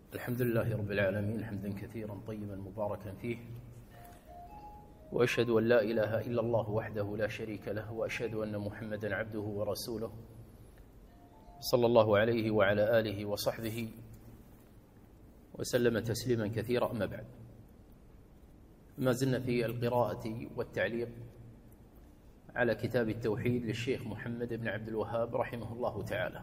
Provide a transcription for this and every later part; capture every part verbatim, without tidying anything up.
الحمد لله رب العالمين حمدا كثيرا طيبا مباركا فيه، وأشهد أن لا إله إلا الله وحده لا شريك له، وأشهد أن محمدا عبده ورسوله صلى الله عليه وعلى آله وصحبه وسلم تسليما كثيرا. أما بعد، ما زلنا في القراءة والتعليق على كتاب التوحيد للشيخ محمد بن عبد الوهاب رحمه الله تعالى،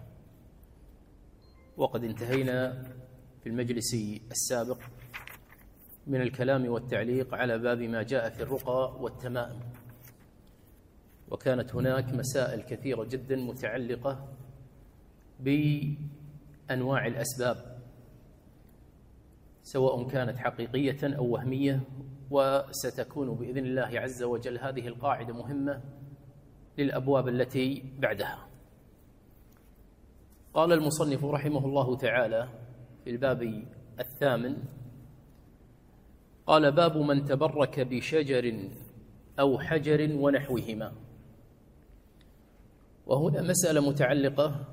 وقد انتهينا في المجلس السابق من الكلام والتعليق على باب ما جاء في الرقى والتمائم، وكانت هناك مسائل كثيرة جدا متعلقة بأنواع الأسباب سواء كانت حقيقية أو وهمية، وستكون بإذن الله عز وجل هذه القاعدة مهمة للأبواب التي بعدها. قال المصنف رحمه الله تعالى في الباب الثامن: قال: باب من تبرك بشجر أو حجر ونحوهما. وهنا مسألة متعلقة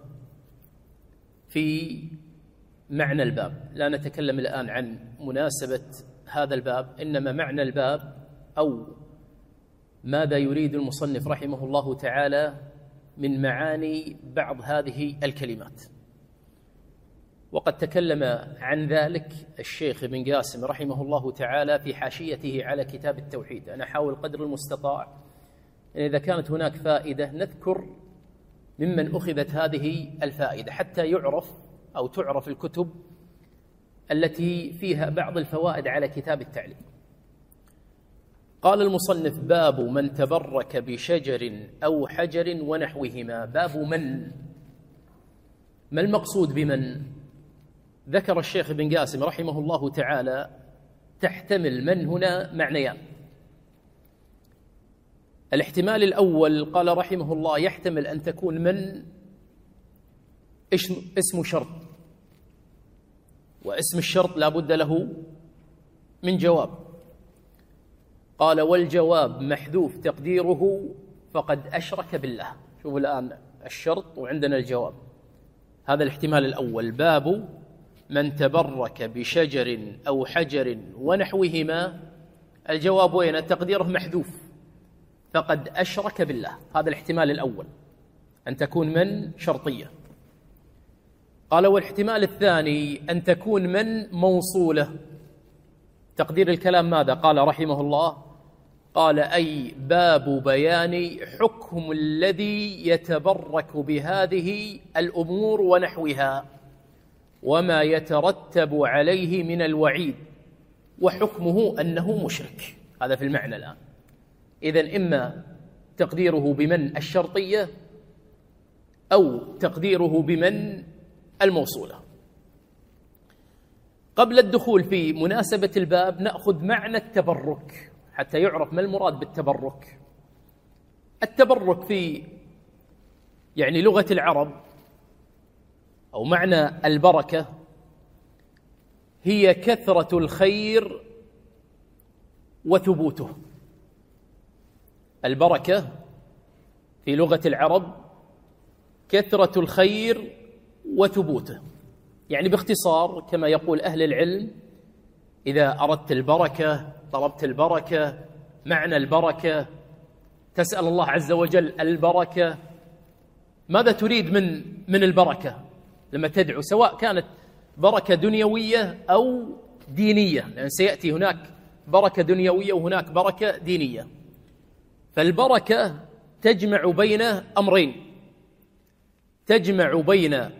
في معنى الباب، لا نتكلم الآن عن مناسبة هذا الباب، إنما معنى الباب أو ماذا يريد المصنف رحمه الله تعالى من معاني بعض هذه الكلمات. وقد تكلم عن ذلك الشيخ ابن قاسم رحمه الله تعالى في حاشيته على كتاب التوحيد. أنا أحاول قدر المستطاع أن إذا كانت هناك فائدة نذكر ممن أخذت هذه الفائدة حتى يعرف أو تعرف الكتب التي فيها بعض الفوائد على كتاب التعليم. قال المصنف: باب من تبرك بشجر أو حجر ونحوهما. باب من، ما المقصود بمن؟ ذكر الشيخ ابن قاسم رحمه الله تعالى تحتمل من هنا معنيان. الاحتمال الأول قال رحمه الله يحتمل أن تكون من اسم شرط، واسم الشرط لا بد له من جواب. قال: والجواب محذوف تقديره فقد أشرك بالله. شوفوا الآن الشرط وعندنا الجواب، هذا الاحتمال الأول. باب من تبرك بشجر أو حجر ونحوهما، الجواب وين؟ تقديره محذوف فقد أشرك بالله. هذا الاحتمال الأول، أن تكون من شرطية. قال: والاحتمال الثاني أن تكون من موصولة. تقدير الكلام ماذا؟ قال رحمه الله: قال: أي باب بيان حكم الذي يتبرك بهذه الأمور ونحوها وما يترتب عليه من الوعيد، وحكمه أنه مشرك. هذا في المعنى الآن. إذن إما تقديره بمن الشرطية أو تقديره بمن الموصولة. قبل الدخول في مناسبة الباب نأخذ معنى التبرك حتى يعرف ما المراد بالتبرك. التبرك في يعني لغة العرب أو معنى البركة هي كثرة الخير وثبوته. البركة في لغة العرب كثرة الخير وثبوته. يعني باختصار كما يقول أهل العلم: إذا أردت البركة، طلبت البركة، معنى البركة، تسأل الله عز وجل البركة، ماذا تريد من من البركة لما تدعو؟ سواء كانت بركة دنيوية أو دينية، لأن سيأتي هناك بركة دنيوية وهناك بركة دينية. فالبركة تجمع بين أمرين: تجمع بين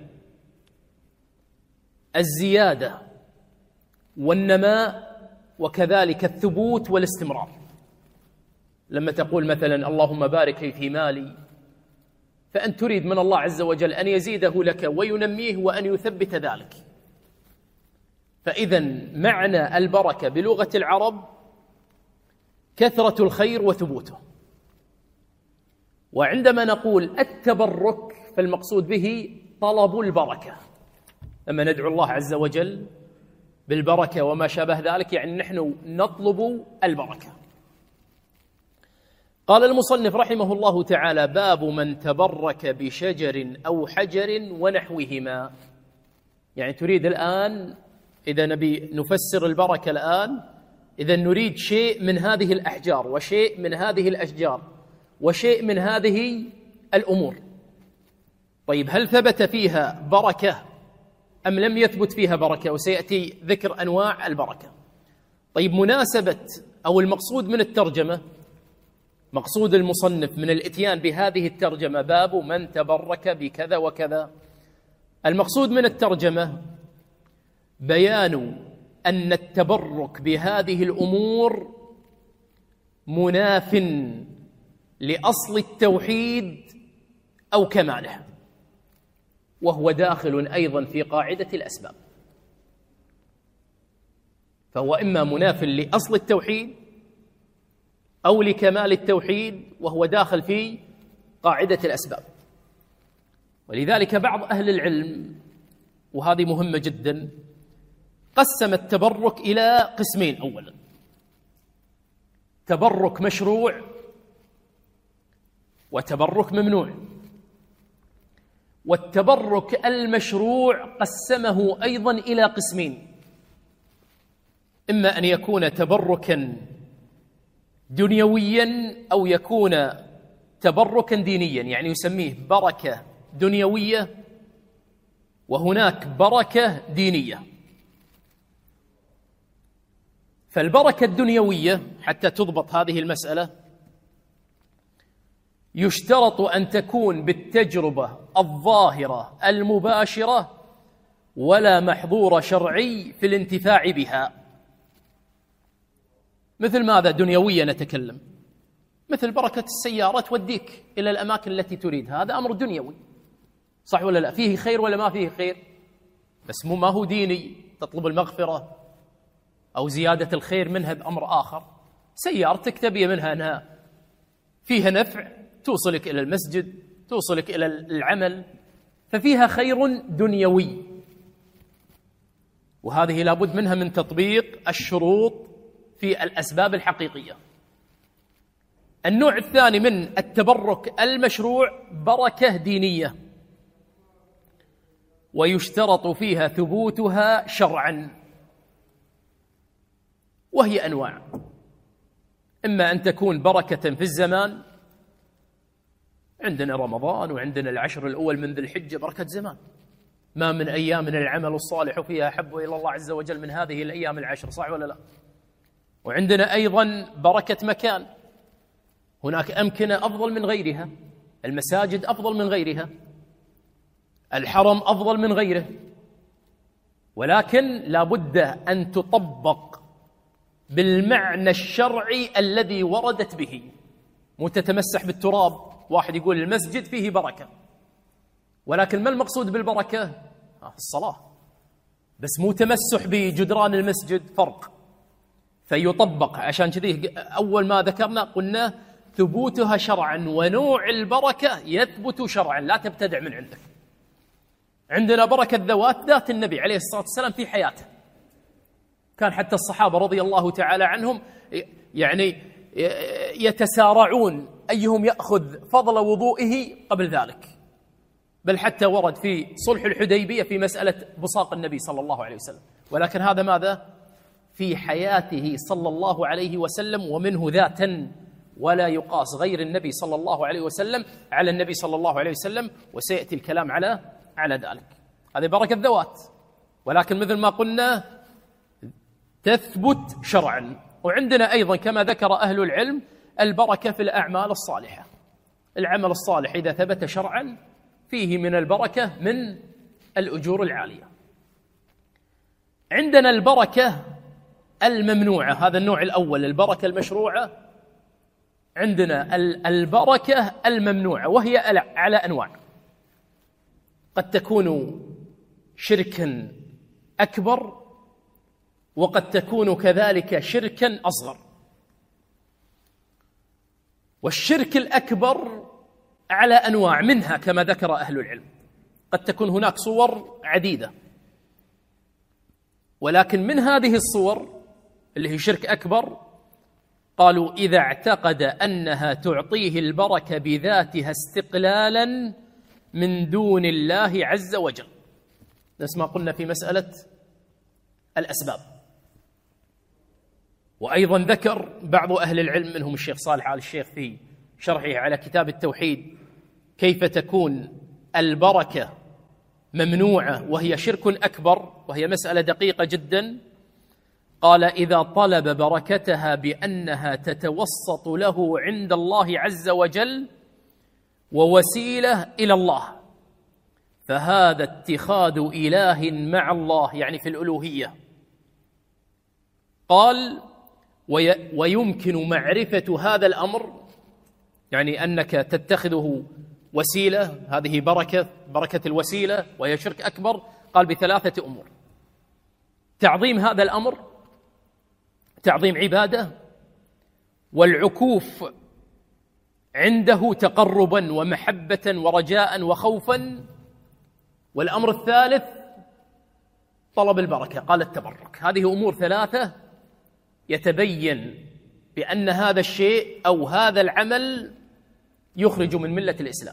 الزيادة والنماء وكذلك الثبوت والاستمرار. لما تقول مثلا اللهم بارك لي في مالي، فأنت تريد من الله عز وجل أن يزيده لك وينميه وأن يثبت ذلك. فإذا معنى البركة بلغة العرب كثرة الخير وثبوته. وعندما نقول التبرك فالمقصود به طلب البركة، لما ندعو الله عز وجل بالبركة وما شابه ذلك يعني نحن نطلب البركة. قال المصنف رحمه الله تعالى: باب من تبرك بشجر أو حجر ونحوهما. يعني تريد الآن إذا نبي نفسر البركة الآن، إذا نريد شيء من هذه الأحجار وشيء من هذه الأشجار وشيء من هذه الأمور. طيب هل ثبت فيها بركة أم لم يثبت فيها بركة؟ وسيأتي ذكر أنواع البركة. طيب مناسبة أو المقصود من الترجمة، مقصود المصنف من الإتيان بهذه الترجمة باب من تبرك بكذا وكذا، المقصود من الترجمة بيان أن التبرك بهذه الأمور مناف لأصل التوحيد أو كماله، وهو داخل أيضا في قاعدة الأسباب، فهو إما مناف لأصل التوحيد أو لكمال التوحيد، وهو داخل في قاعدة الأسباب. ولذلك بعض أهل العلم، وهذه مهمة جدا، قسم التبرك إلى قسمين. أولا تبرك مشروع وتبرك ممنوع. والتبرك المشروع قسمه أيضا إلى قسمين، إما أن يكون تبركا دنيويا أو يكون تبركا دينيا، يعني يسميه بركة دنيوية وهناك بركة دينية. فالبركة الدنيوية حتى تضبط هذه المسألة يشترط أن تكون بالتجربة الظاهرة المباشرة ولا محظور شرعي في الانتفاع بها. مثل ماذا دنيوية نتكلم؟ مثل بركة السيارة توديك إلى الأماكن التي تريد، هذا أمر دنيوي، صح ولا لا؟ فيه خير ولا ما فيه خير؟ بس مو ما هو ديني، تطلب المغفرة أو زيادة الخير منها بأمر آخر. سيارتك تبي منها أنها فيها نفع، توصلك إلى المسجد، توصلك إلى العمل، ففيها خير دنيوي، وهذه لابد منها من تطبيق الشروط في الأسباب الحقيقية. النوع الثاني من التبرك المشروع بركة دينية، ويشترط فيها ثبوتها شرعا، وهي أنواع، إما أن تكون بركة في الزمان، عندنا رمضان وعندنا العشر الأول من ذي الحجة بركة زمان، ما من أيام من العمل الصالح فيها أحب إلى الله عز وجل من هذه الأيام العشر، صح ولا لا؟ وعندنا أيضا بركة مكان، هناك أمكنة أفضل من غيرها، المساجد أفضل من غيرها، الحرم أفضل من غيره، ولكن لا بد أن تطبق بالمعنى الشرعي الذي وردت به، مو تتمسح بالتراب. واحد يقول المسجد فيه بركة، ولكن ما المقصود بالبركة؟ آه الصلاة، بس مو تمسح بجدران المسجد، فرق. فيطبق، عشان كذي أول ما ذكرنا قلنا ثبوتها شرعا، ونوع البركة يثبت شرعا، لا تبتدع من عندك. عندنا بركة ذوات، ذات النبي عليه الصلاة والسلام في حياته، كان حتى الصحابة رضي الله تعالى عنهم يعني يتسارعون أيهم يأخذ فضل وضوئه قبل ذلك، بل حتى ورد في صلح الحديبية في مسألة بصاق النبي صلى الله عليه وسلم، ولكن هذا ماذا؟ في حياته صلى الله عليه وسلم، ومنه ذاتا، ولا يقاس غير النبي صلى الله عليه وسلم على النبي صلى الله عليه وسلم، وسيأتي الكلام على على ذلك. هذه بركة ذوات، ولكن مثل ما قلنا تثبت شرعا. وعندنا أيضا كما ذكر أهل العلم البركة في الأعمال الصالحة، العمل الصالح إذا ثبت شرعا فيه من البركة من الأجور العالية. عندنا البركة الممنوعة، هذا النوع الأول، البركة المشروعة. عندنا البركة الممنوعة، وهي على أنواع، قد تكون شركا أكبر، وقد تكون كذلك شركا أصغر. والشرك الأكبر على أنواع، منها كما ذكر أهل العلم قد تكون هناك صور عديدة، ولكن من هذه الصور اللي هي شرك أكبر قالوا إذا اعتقد أنها تعطيه البركة بذاتها استقلالا من دون الله عز وجل، نفس ما قلنا في مسألة الأسباب. وأيضا ذكر بعض أهل العلم منهم الشيخ صالح آل الشيخ في شرحه على كتاب التوحيد كيف تكون البركة ممنوعة وهي شرك أكبر، وهي مسألة دقيقة جدا. قال: إذا طلب بركتها بأنها تتوسط له عند الله عز وجل ووسيلة إلى الله، فهذا اتخاذ إله مع الله، يعني في الألوهية. قال: ويمكن معرفة هذا الأمر، يعني أنك تتخذه وسيلة، هذه بركة بركة الوسيلة وهي شرك أكبر. قال: بثلاثة أمور: تعظيم هذا الأمر، تعظيم عبادة، والعكوف عنده تقربا ومحبة ورجاء وخوفا، والأمر الثالث طلب البركة. قال: التبرك. هذه أمور ثلاثة يتبين بأن هذا الشيء أو هذا العمل يخرج من ملة الإسلام.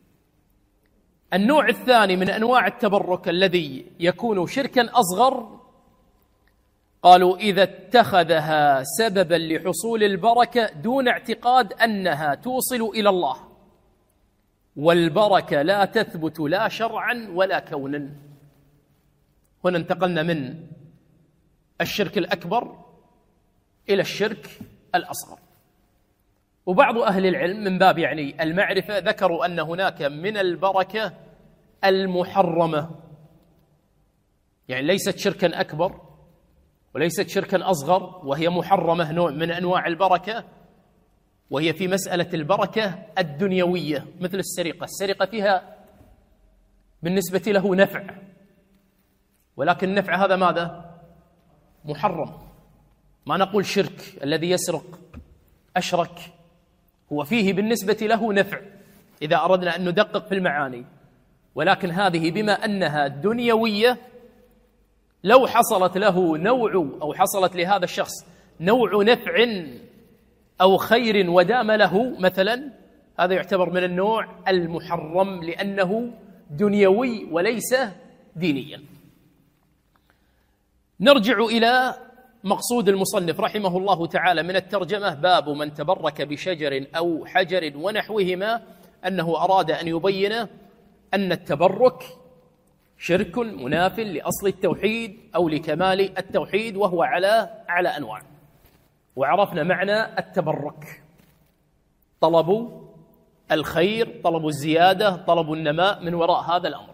النوع الثاني من أنواع التبرك الذي يكون شركا أصغر، قالوا: إذا اتخذها سببا لحصول البركة دون اعتقاد أنها توصل إلى الله، والبركة لا تثبت لا شرعا ولا كونا. هنا انتقلنا من الشرك الأكبر إلى الشرك الأصغر. وبعض أهل العلم من باب يعني المعرفة ذكروا أن هناك من البركة المحرمة، يعني ليست شركا أكبر وليست شركا أصغر، وهي محرمة، نوع من أنواع البركة، وهي في مسألة البركة الدنيوية، مثل السرقة. السرقة فيها بالنسبة له نفع، ولكن النفع هذا ماذا؟ محرم. ما نقول شرك، الذي يسرق أشرك، هو فيه بالنسبة له نفع إذا أردنا أن ندقق في المعاني، ولكن هذه بما أنها دنيوية، لو حصلت له نوع أو حصلت لهذا الشخص نوع نفع أو خير ودام له مثلا، هذا يعتبر من النوع المحرم لأنه دنيوي وليس دينيا. نرجع إلى مقصود المصنف رحمه الله تعالى من الترجمة: باب من تبرك بشجر أو حجر ونحوهما، أنه أراد أن يبين أن التبرك شرك مناف لأصل التوحيد أو لكمال التوحيد، وهو على على أنواع. وعرفنا معنى التبرك: طلب الخير، طلب الزيادة، طلب النماء من وراء هذا الأمر.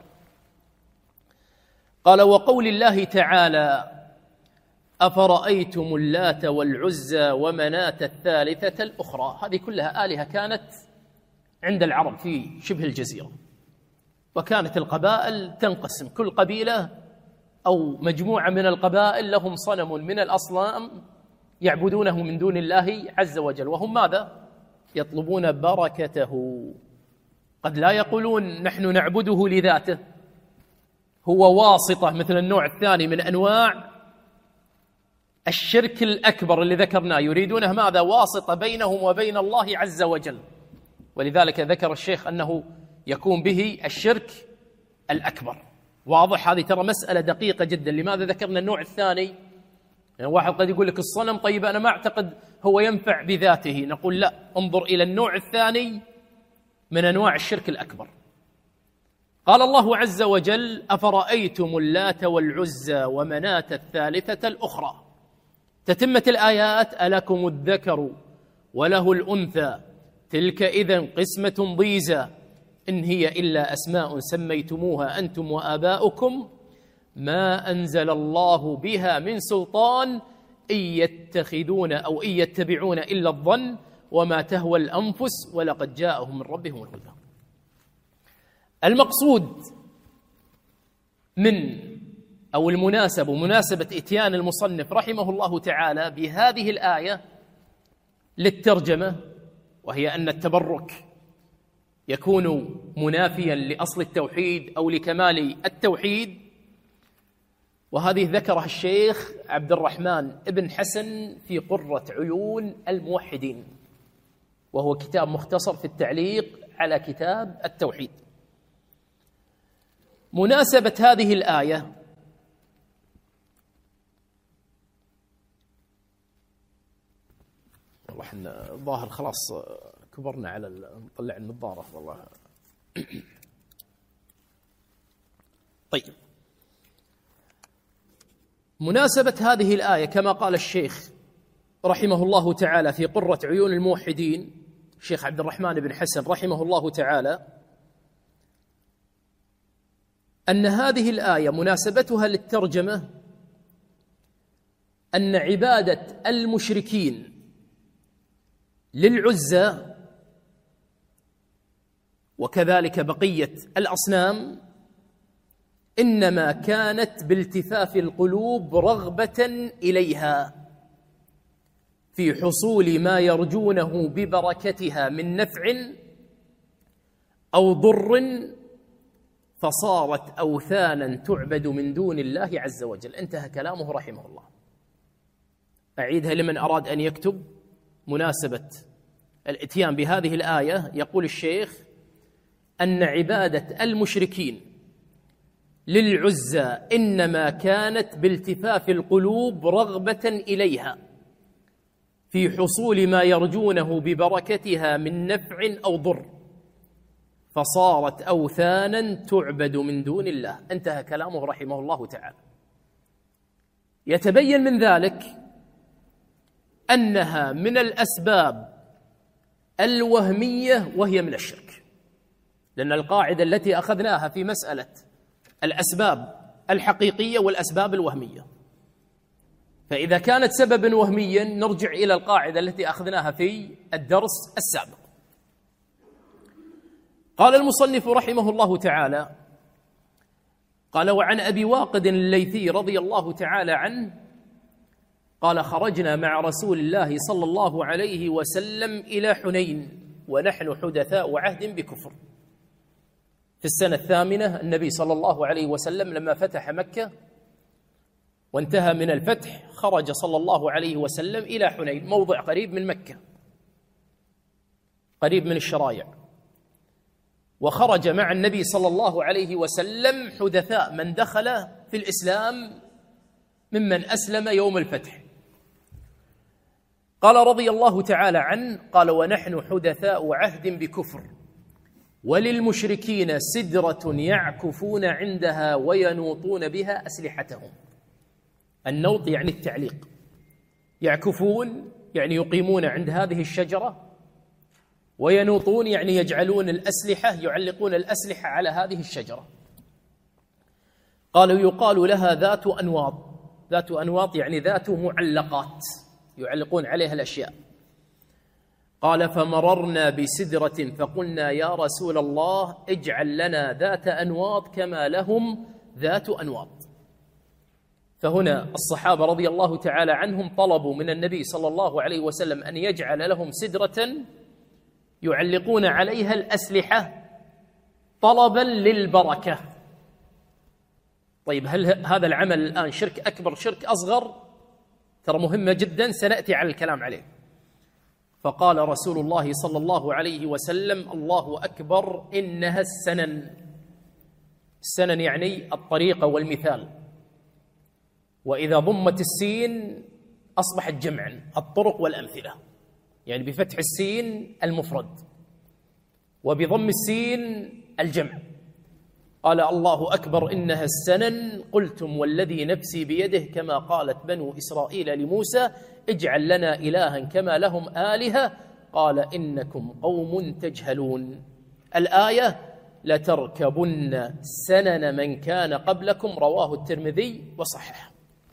قال: وقول الله تعالى: أفرأيتم اللات والعزى ومناة الثالثة الأخرى. هذه كلها آلهة كانت عند العرب في شبه الجزيرة، وكانت القبائل تنقسم، كل قبيلة أو مجموعة من القبائل لهم صنم من الأصنام يعبدونه من دون الله عز وجل، وهم ماذا؟ يطلبون بركته. قد لا يقولون نحن نعبده لذاته، هو واسطة، مثل النوع الثاني من أنواع الشرك الأكبر اللي ذكرناه، يريدونه ماذا؟ واسطة بينهم وبين الله عز وجل. ولذلك ذكر الشيخ أنه يكون به الشرك الأكبر. واضح؟ هذه ترى مسألة دقيقة جدا. لماذا ذكرنا النوع الثاني؟ يعني واحد قد يقول لك الصنم، طيب أنا ما أعتقد هو ينفع بذاته. نقول لا، انظر إلى النوع الثاني من أنواع الشرك الأكبر. قال الله عز وجل: أفرأيتم اللات والعزى ومناة الثالثة الأخرى. تتمة الآيات: ألكم الذكر وله الأنثى تلك إذن قسمة ضيزى إن هي إلا أسماء سميتموها أنتم وآباؤكم ما أنزل الله بها من سلطان إن يتخذون أو إن يتبعون إلا الظن وما تهوى الأنفس ولقد جاءهم من ربهم الهدى. المقصود من أو المناسبة مناسبة إتيان المصنف رحمه الله تعالى بهذه الآية للترجمة، وهي أن التبرك يكون منافيا لأصل التوحيد أو لكمال التوحيد. وهذه ذكرها الشيخ عبد الرحمن ابن حسن في قرة عيون الموحدين، وهو كتاب مختصر في التعليق على كتاب التوحيد. مناسبة هذه الآية واضح أن الظاهر خلاص كبرنا على نطلع النظارة والله. طيب، مناسبة هذه الآية كما قال الشيخ رحمه الله تعالى في قرة عيون الموحدين الشيخ عبد الرحمن بن حسن رحمه الله تعالى، أن هذه الآية مناسبتها للترجمة أن عبادة المشركين للعزى وكذلك بقية الأصنام إنما كانت بالتفاف القلوب رغبة إليها في حصول ما يرجونه ببركتها من نفع أو ضر، فصارت أوثانا تعبد من دون الله عز وجل. انتهى كلامه رحمه الله. أعيدها لمن أراد أن يكتب مناسبة الإتيان بهذه الآية. يقول الشيخ أن عبادة المشركين للعزى إنما كانت بالتفاف القلوب رغبة إليها في حصول ما يرجونه ببركتها من نفع أو ضر، فصارت أوثانا تعبد من دون الله. انتهى كلامه رحمه الله تعالى. يتبين من ذلك أنها من الأسباب الوهمية وهي من الشرك، لأن القاعدة التي أخذناها في مسألة الأسباب الحقيقية والأسباب الوهمية، فإذا كانت سببا وهميا نرجع إلى القاعدة التي أخذناها في الدرس السابق. قال المصنف رحمه الله تعالى: قال: وعن أبي واقد الليثي رضي الله تعالى عنه قال: خرجنا مع رسول الله صلى الله عليه وسلم إلى حنين ونحن حدثاء عهد بكفر. في السنة الثامنة النبي صلى الله عليه وسلم لما فتح مكة وانتهى من الفتح خرج صلى الله عليه وسلم إلى حنين، موضع قريب من مكة قريب من الشرايع، وخرج مع النبي صلى الله عليه وسلم حدثاء من دخل في الإسلام ممن أسلم يوم الفتح. قال رضي الله تعالى عنه: قال: ونحن حدثاء عهد بكفر وللمشركين سدرة يعكفون عندها وينوطون بها أسلحتهم. النوط يعني التعليق، يعكفون يعني يقيمون عند هذه الشجرة، وينوطون يعني يجعلون الأسلحة يعلقون الأسلحة على هذه الشجرة. قالوا: يقال لها ذات أنواط. ذات أنواط يعني ذات معلقات يعلقون عليها الأشياء. قال: فمررنا بسدرة فقلنا: يا رسول الله اجعل لنا ذات أنواط كما لهم ذات أنواط. فهنا الصحابة رضي الله تعالى عنهم طلبوا من النبي صلى الله عليه وسلم أن يجعل لهم سدرة يعلقون عليها الأسلحة طلبا للبركة. طيب، هل هذا العمل الآن شرك أكبر شرك أصغر؟ ترى مهمة جدا سنأتي على الكلام عليه. فقال رسول الله صلى الله عليه وسلم: الله أكبر إنها السنن. السنن يعني الطريقة والمثال، وإذا ضمت السين أصبحت جمعا، الطرق والأمثلة، يعني بفتح السين المفرد وبضم السين الجمع. قال: الله أكبر إنها السنن. قلتم والذي نفسي بيده كما قالت بنو إسرائيل لموسى اجعل لنا إلها كما لهم آلهة. قال: إنكم قوم تجهلون. الآية: لتركبن سنن من كان قبلكم. رواه الترمذي وصححه.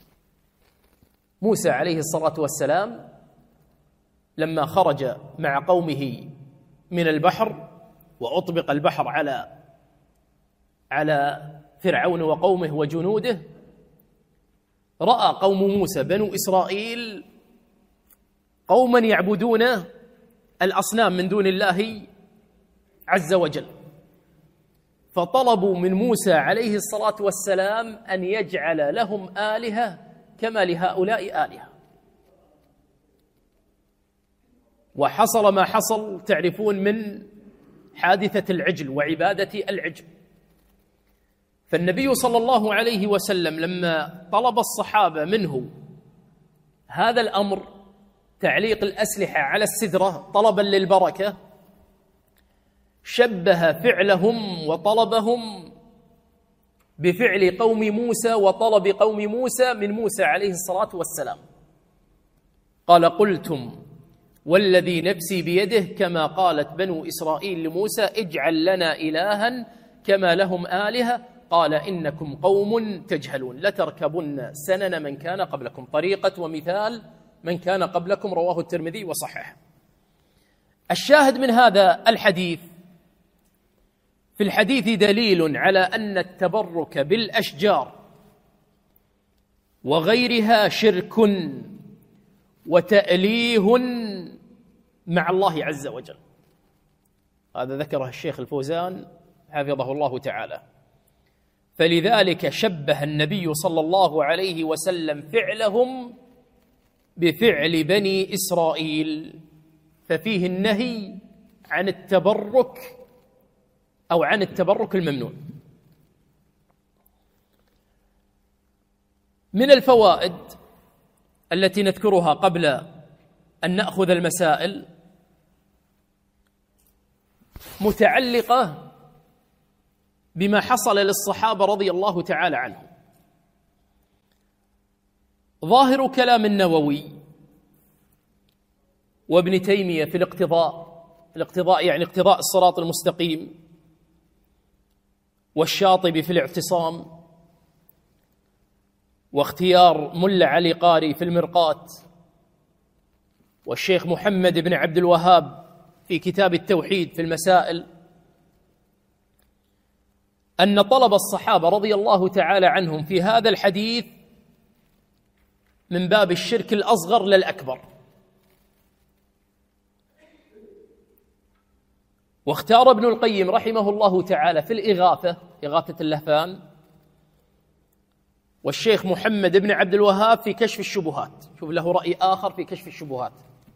موسى عليه الصلاة والسلام لما خرج مع قومه من البحر وأطبق البحر على على فرعون وقومه وجنوده، رأى قوم موسى بنو إسرائيل قوما يعبدون الأصنام من دون الله عز وجل، فطلبوا من موسى عليه الصلاة والسلام أن يجعل لهم آلهة كما لهؤلاء آلهة. وحصل ما حصل، تعرفون من حادثة العجل وعبادة العجل. فالنبي صلى الله عليه وسلم لما طلب الصحابة منه هذا الأمر تعليق الأسلحة على السدرة طلبا للبركة، شبه فعلهم وطلبهم بفعل قوم موسى وطلب قوم موسى من موسى عليه الصلاة والسلام. قال: قلتم والذي نفسي بيده كما قالت بنو إسرائيل لموسى اجعل لنا إلها كما لهم آلهة قال إنكم قوم تجهلون لتركبن سنن من كان قبلكم، طريقة ومثال من كان قبلكم، رواه الترمذي وصححه. الشاهد من هذا الحديث، في الحديث دليل على أن التبرك بالأشجار وغيرها شرك وتأليه مع الله عز وجل. هذا ذكره الشيخ الفوزان حفظه الله تعالى. فلذلك شبه النبي صلى الله عليه وسلم فعلهم بفعل بني إسرائيل، ففيه النهي عن التبرك أو عن التبرك الممنوع. من الفوائد التي نذكرها قبل أن نأخذ المسائل متعلقة بما حصل للصحابة رضي الله تعالى عنهم. ظاهر كلام النووي وابن تيمية في الاقتضاء، الاقتضاء يعني اقتضاء الصراط المستقيم، والشاطبي في الاعتصام، واختيار ملا علي قاري في المرقات، والشيخ محمد بن عبد الوهاب في كتاب التوحيد في المسائل، أن طلب الصحابة رضي الله تعالى عنهم في هذا الحديث من باب الشرك الأصغر للأكبر. واختار ابن القيم رحمه الله تعالى في الإغاثة، إغاثة اللهفان، والشيخ محمد بن عبد الوهاب في كشف الشبهات، شوف له رأي آخر في كشف الشبهات،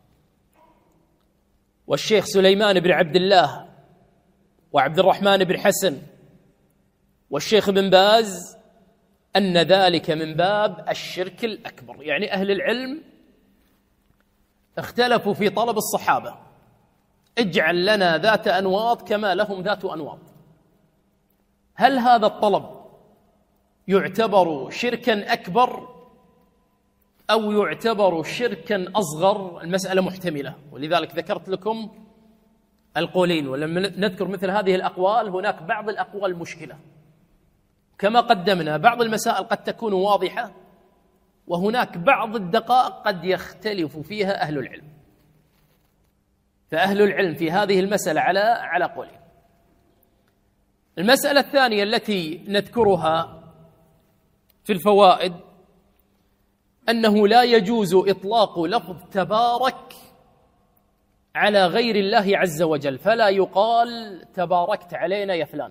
والشيخ سليمان بن عبد الله وعبد الرحمن بن حسن والشيخ ابن باز أن ذلك من باب الشرك الأكبر. يعني أهل العلم اختلفوا في طلب الصحابة اجعل لنا ذات أنواط كما لهم ذات أنواط. هل هذا الطلب يعتبر شركا أكبر أو يعتبر شركا أصغر؟ المسألة محتملة، ولذلك ذكرت لكم القولين. ولما نذكر مثل هذه الأقوال هناك بعض الأقوال مشكلة، كما قدمنا بعض المسائل قد تكون واضحة، وهناك بعض الدقائق قد يختلف فيها أهل العلم. فأهل العلم في هذه المسألة على على قولين. المسألة الثانية التي نذكرها في الفوائد أنه لا يجوز إطلاق لفظ تبارك على غير الله عز وجل، فلا يقال تباركت علينا يا فلان.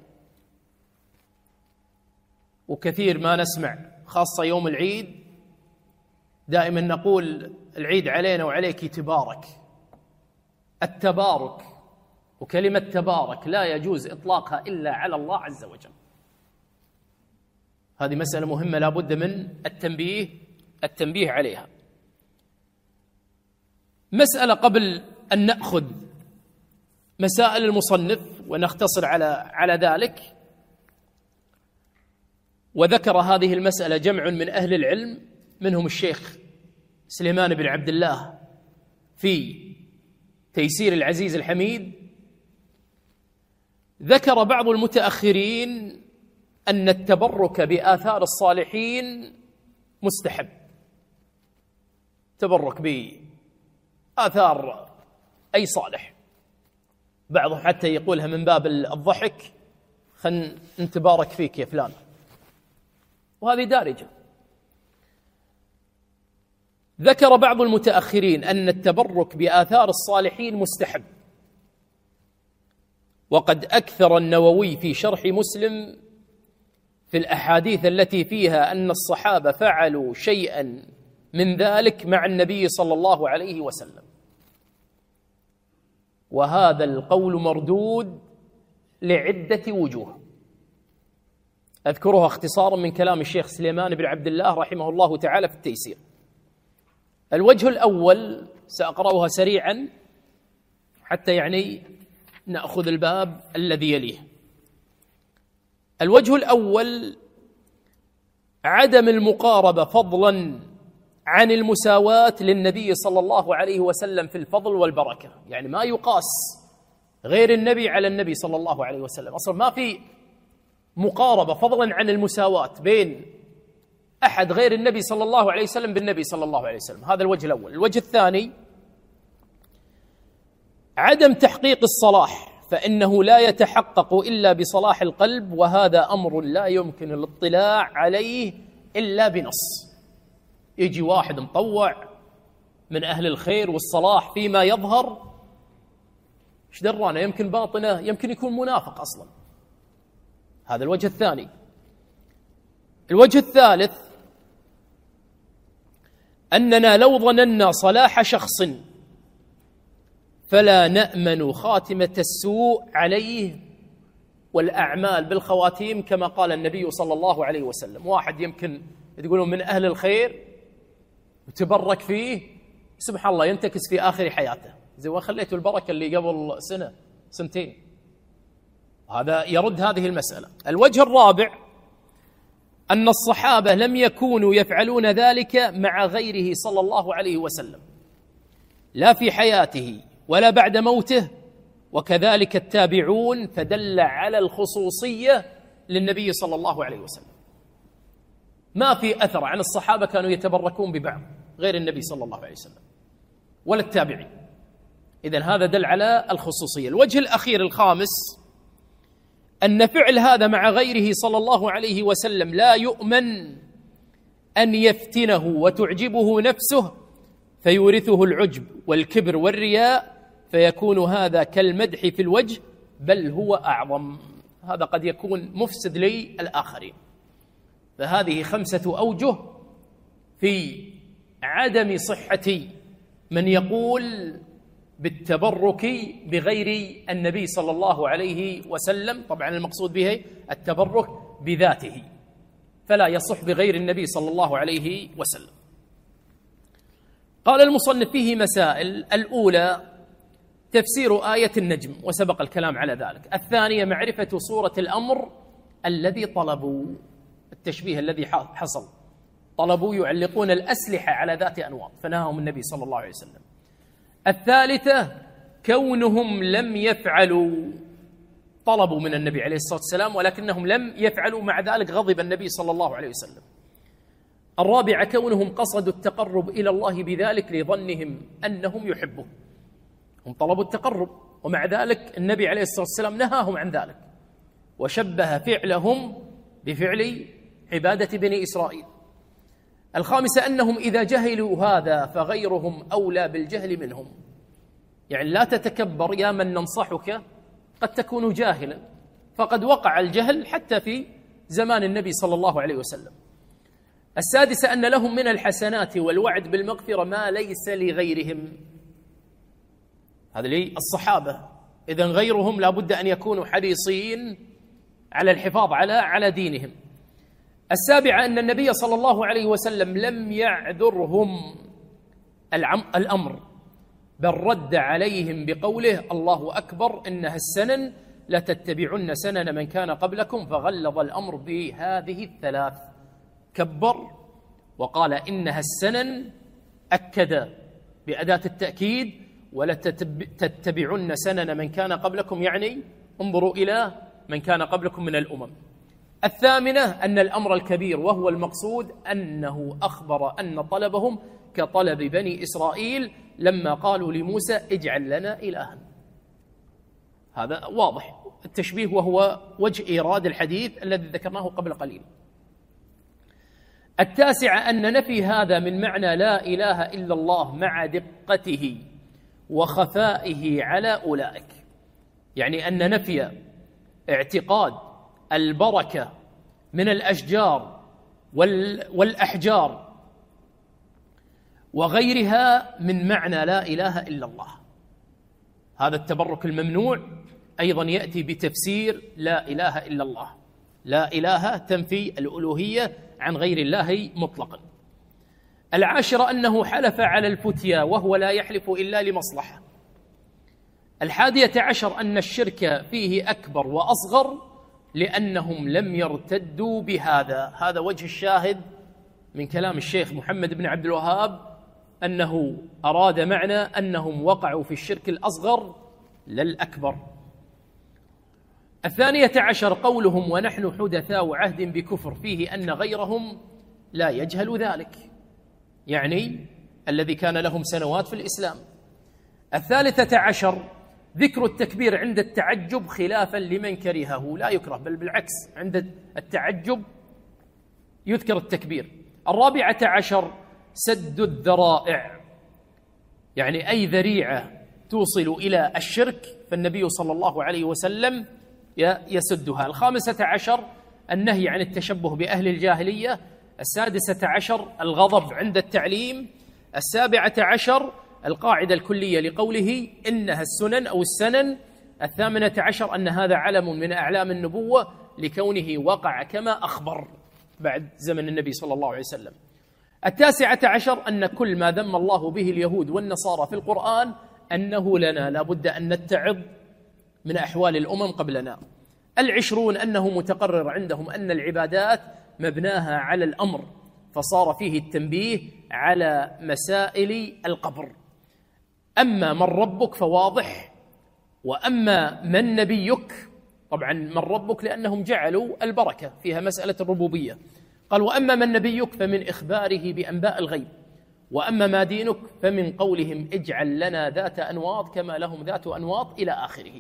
وكثير ما نسمع خاصة يوم العيد دائما نقول العيد علينا وعليك تبارك. التبارك وكلمة تبارك لا يجوز إطلاقها إلا على الله عز وجل. هذه مسألة مهمة لا بد من التنبيه التنبيه عليها. مسألة قبل أن نأخذ مسائل المصنف ونختصر على على ذلك، وذكر هذه المسألة جمع من أهل العلم منهم الشيخ سليمان بن عبد الله في تيسير العزيز الحميد. ذكر بعض المتأخرين أن التبرك بآثار الصالحين مستحب، تبرك بآثار أي صالح، بعضهم حتى يقولها من باب الضحك، خن نتبارك فيك يا فلان، وهذه دارجة. ذكر بعض المتأخرين أن التبرك بآثار الصالحين مستحب، وقد أكثر النووي في شرح مسلم في الأحاديث التي فيها أن الصحابة فعلوا شيئا من ذلك مع النبي صلى الله عليه وسلم، وهذا القول مردود لعدة وجوه أذكرها اختصارا من كلام الشيخ سليمان بن عبد الله رحمه الله تعالى في التيسير. الوجه الأول سأقرأها سريعا حتى يعني نأخذ الباب الذي يليه. الوجه الأول: عدم المقاربة فضلا عن المساواة للنبي صلى الله عليه وسلم في الفضل والبركة، يعني ما يقاس غير النبي على النبي صلى الله عليه وسلم، أصلا ما في مقاربة فضلا عن المساواة بين أحد غير النبي صلى الله عليه وسلم بالنبي صلى الله عليه وسلم. هذا الوجه الأول. الوجه الثاني: عدم تحقيق الصلاح، فإنه لا يتحقق إلا بصلاح القلب، وهذا أمر لا يمكن الاطلاع عليه إلا بنص. يجي واحد مطوع من أهل الخير والصلاح فيما يظهر، ايش درانا، يمكن باطنه يمكن يكون منافق أصلا. هذا الوجه الثاني. الوجه الثالث: أننا لو ظننا صلاح شخص فلا نأمن خاتمة السوء عليه، والأعمال بالخواتيم كما قال النبي صلى الله عليه وسلم. واحد يمكن تقولون من أهل الخير وتبرك فيه، سبحان الله ينتكس في آخر حياته، زي وخليته البركة اللي قبل سنة سنتين. هذا يرد هذه المسألة. الوجه الرابع: أن الصحابة لم يكونوا يفعلون ذلك مع غيره صلى الله عليه وسلم، لا في حياته ولا بعد موته، وكذلك التابعون، فدل على الخصوصية للنبي صلى الله عليه وسلم. ما في أثر عن الصحابة كانوا يتبركون ببعض غير النبي صلى الله عليه وسلم ولا التابعين. إذن هذا دل على الخصوصية. الوجه الأخير الخامس: أن فعل هذا مع غيره صلى الله عليه وسلم لا يؤمن أن يفتنه وتعجبه نفسه فيورثه العجب والكبر والرياء، فيكون هذا كالمدح في الوجه، بل هو أعظم. هذا قد يكون مفسد للآخرين. فهذه خمسة أوجه في عدم صحة من يقول بالتبرك بغير النبي صلى الله عليه وسلم. طبعا المقصود به التبرك بذاته، فلا يصح بغير النبي صلى الله عليه وسلم. قال المصنف فيه مسائل: الأولى تفسير آية النجم، وسبق الكلام على ذلك. الثانية معرفة صورة الأمر الذي طلبوا، التشبيه الذي حصل، طلبوا يعلقون الأسلحة على ذات أنواط فنهاهم النبي صلى الله عليه وسلم. الثالثة كونهم لم يفعلوا، طلبوا من النبي عليه الصلاة والسلام ولكنهم لم يفعلوا، مع ذلك غضب النبي صلى الله عليه وسلم. الرابعة كونهم قصدوا التقرب إلى الله بذلك لظنهم أنهم يحبون. هم طلبوا التقرب ومع ذلك النبي عليه الصلاة والسلام نهاهم عن ذلك، وشبه فعلهم بفعل عبادة بني إسرائيل. الخامسة أنهم إذا جهلوا هذا فغيرهم أولى بالجهل منهم، يعني لا تتكبر يا من ننصحك، قد تكون جاهلا، فقد وقع الجهل حتى في زمان النبي صلى الله عليه وسلم. السادسة أن لهم من الحسنات والوعد بالمغفرة ما ليس لغيرهم، هذا لي الصحابة. إذن غيرهم لا بد أن يكونوا حريصين على الحفاظ على على دينهم. السابعة أن النبي صلى الله عليه وسلم لم يعذرهم الأمر، بل رد عليهم بقوله: الله أكبر إنها السنن لتتبعن سنن من كان قبلكم، فغلظ الأمر بهذه الثلاث، كبر وقال إنها السنن، أكد بأداة التأكيد، ولتتبعن سنن من كان قبلكم، يعني انظروا إلى من كان قبلكم من الأمم. الثامنة أن الأمر الكبير وهو المقصود أنه أخبر أن طلبهم كطلب بني إسرائيل لما قالوا لموسى: اجعل لنا إلها. هذا واضح التشبيه، وهو وجه إيراد الحديث الذي ذكرناه قبل قليل. التاسعة أن نفي هذا من معنى لا إله إلا الله مع دقته وخفائه على أولئك، يعني أن نفي اعتقاد البركة من الأشجار والأحجار وغيرها من معنى لا إله إلا الله. هذا التبرك الممنوع أيضا يأتي بتفسير لا إله إلا الله. لا إله تنفي الألوهية عن غير الله مطلقا. العاشرة أنه حلف على الفتيا وهو لا يحلف إلا لمصلحة. الحادية عشر أن الشرك فيه أكبر وأصغر لأنهم لم يرتدوا بهذا. هذا وجه الشاهد من كلام الشيخ محمد بن عبد الوهاب، أنه أراد معنى أنهم وقعوا في الشرك الأصغر لا الأكبر. الثانية عشر قولهم ونحن حدثاء عهد بكفر، فيه أن غيرهم لا يجهل ذلك، يعني الذي كان لهم سنوات في الإسلام. الثالثة عشر ذكر التكبير عند التعجب خلافا لمن كرهه، لا يكره بل بالعكس عند التعجب يذكر التكبير. الرابعة عشر سد الذرائع، يعني أي ذريعة توصل إلى الشرك فالنبي صلى الله عليه وسلم يسدها. الخامسة عشر النهي عن التشبه بأهل الجاهلية. السادسة عشر الغضب عند التعليم. السابعة عشر القاعدة الكلية لقوله إنها السنن أو السنن. الثامنة عشر أن هذا علم من أعلام النبوة لكونه وقع كما أخبر بعد زمن النبي صلى الله عليه وسلم. التاسعة عشر أن كل ما ذم الله به اليهود والنصارى في القرآن أنه لنا لا بد أن نتعظ من أحوال الأمم قبلنا. العشرون أنه متقرر عندهم أن العبادات مبناها على الأمر، فصار فيه التنبيه على مسائل القبر. أما من ربك فواضح، وأما من نبيك، طبعا من ربك لأنهم جعلوا البركة فيها مسألة الربوبية. قال وأما من نبيك فمن إخباره بأنباء الغيب، وأما ما دينك فمن قولهم اجعل لنا ذات أنواط كما لهم ذات أنواط إلى آخره.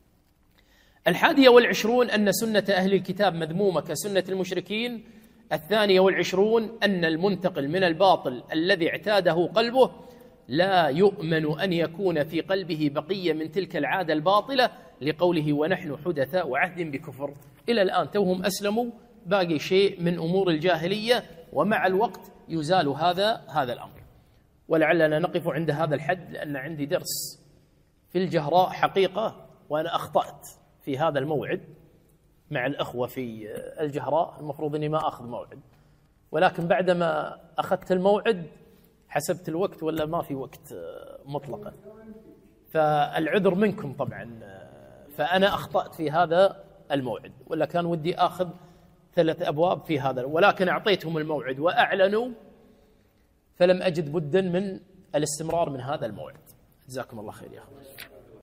الحادية والعشرون أن سنة أهل الكتاب مذمومة كسنة المشركين. الثانية والعشرون أن المنتقل من الباطل الذي اعتاده قلبه لا يؤمن أن يكون في قلبه بقية من تلك العادة الباطلة، لقوله ونحن حدثاء عهد بكفر. إلى الآن توهم أسلموا، باقي شيء من أمور الجاهلية، ومع الوقت يزال هذا هذا الأمر. ولعلنا نقف عند هذا الحد، لأن عندي درس في الجهراء حقيقة، وأنا أخطأت في هذا الموعد مع الأخوة في الجهراء. المفروض أني ما أخذ موعد، ولكن بعدما أخذت الموعد حسبت الوقت ولا ما في وقت مطلقا، فالعذر منكم طبعا. فأنا أخطأت في هذا الموعد، ولا كان ودي أخذ ثلاث أبواب في هذا، ولكن أعطيتهم الموعد وأعلنوا، فلم أجد بدا من الاستمرار من هذا الموعد. جزاكم الله خير يا أخوان.